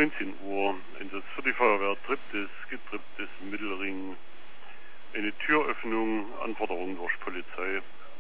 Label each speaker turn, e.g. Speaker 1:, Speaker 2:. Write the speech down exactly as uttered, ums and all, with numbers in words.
Speaker 1: neunzehn Uhr. Einsatz für die Feuerwehr Triptis, Getripptes, Mittelring. Eine Türöffnung, Anforderung durch Polizei.